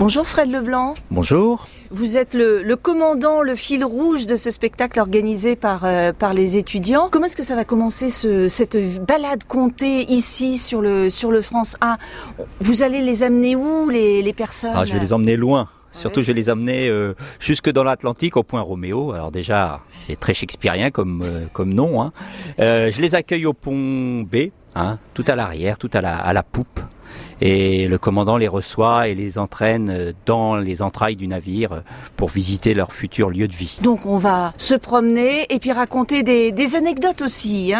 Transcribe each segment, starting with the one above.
Bonjour Fred Leblanc. Bonjour. Vous êtes le commandant, le fil rouge de ce spectacle organisé par les étudiants. Comment est-ce que ça va commencer cette balade comptée ici sur le France 1? Vous allez les amener où les personnes? Je vais les emmener loin. Surtout, je vais les amener jusque dans l'Atlantique, au point Roméo. Alors déjà, c'est très shakespearien comme nom. Hein. Je les accueille au pont B, tout à l'arrière, tout à la poupe. Et le commandant les reçoit et les entraîne dans les entrailles du navire pour visiter leur futur lieu de vie. Donc on va se promener et puis raconter des anecdotes aussi.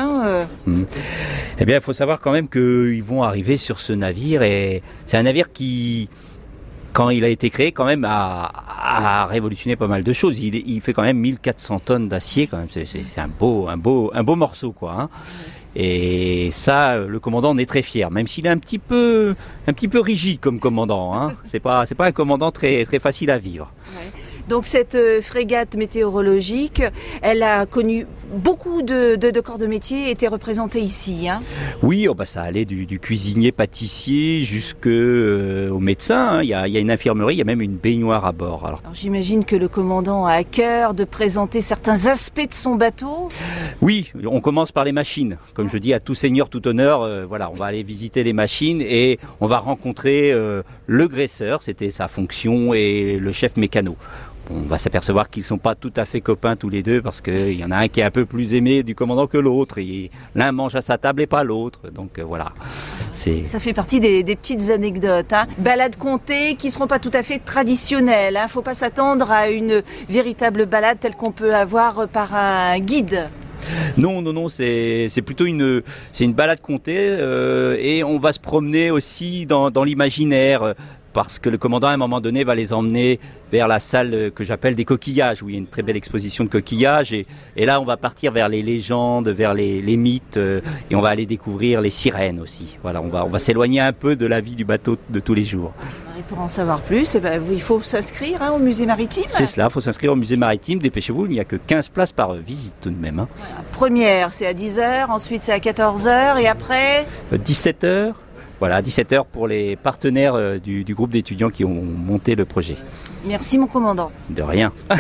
Eh bien, il faut savoir quand même qu'ils vont arriver sur ce navire. Et c'est un navire qui, quand il a été créé, quand même a révolutionné pas mal de choses. Il fait quand même 1400 tonnes d'acier. Quand même, c'est un beau morceau, quoi. Hein. Et ça, le commandant en est très fier, même s'il est un petit peu rigide comme commandant. Hein. C'est pas un commandant très facile à vivre. Ouais. Donc cette frégate météorologique, elle a connu beaucoup de corps de métier, étaient représentés ici. Oui, ça allait du cuisinier pâtissier jusqu'au médecin. Il y a une infirmerie, il y a même une baignoire à bord. Alors j'imagine que le commandant a à cœur de présenter certains aspects de son bateau. Oui, on commence par les machines. Comme je dis, à tout seigneur, tout honneur, on va aller visiter les machines et on va rencontrer le graisseur, c'était sa fonction, et le chef mécano. On va s'apercevoir qu'ils sont pas tout à fait copains tous les deux parce qu'il y en a un qui est un peu plus aimé du commandant que l'autre. Et l'un mange à sa table et pas l'autre. Donc voilà. Ça fait partie des petites anecdotes. Balades comptées qui seront pas tout à fait traditionnelles. Faut pas s'attendre à une véritable balade telle qu'on peut avoir par un guide. Non, c'est plutôt une balade comptée et on va se promener aussi dans l'imaginaire. Parce que le commandant, à un moment donné, va les emmener vers la salle que j'appelle des coquillages, où il y a une très belle exposition de coquillages. Et là, on va partir vers les légendes, vers les mythes, et on va aller découvrir les sirènes aussi. Voilà, on va s'éloigner un peu de la vie du bateau de tous les jours. Et pour en savoir plus, il faut s'inscrire au musée maritime. C'est cela, il faut s'inscrire au musée maritime. Dépêchez-vous, il n'y a que 15 places par visite tout de même. La première, c'est à 10h, ensuite c'est à 14h, et après 17h. Voilà, 17h pour les partenaires du groupe d'étudiants qui ont monté le projet. Merci mon commandant. De rien.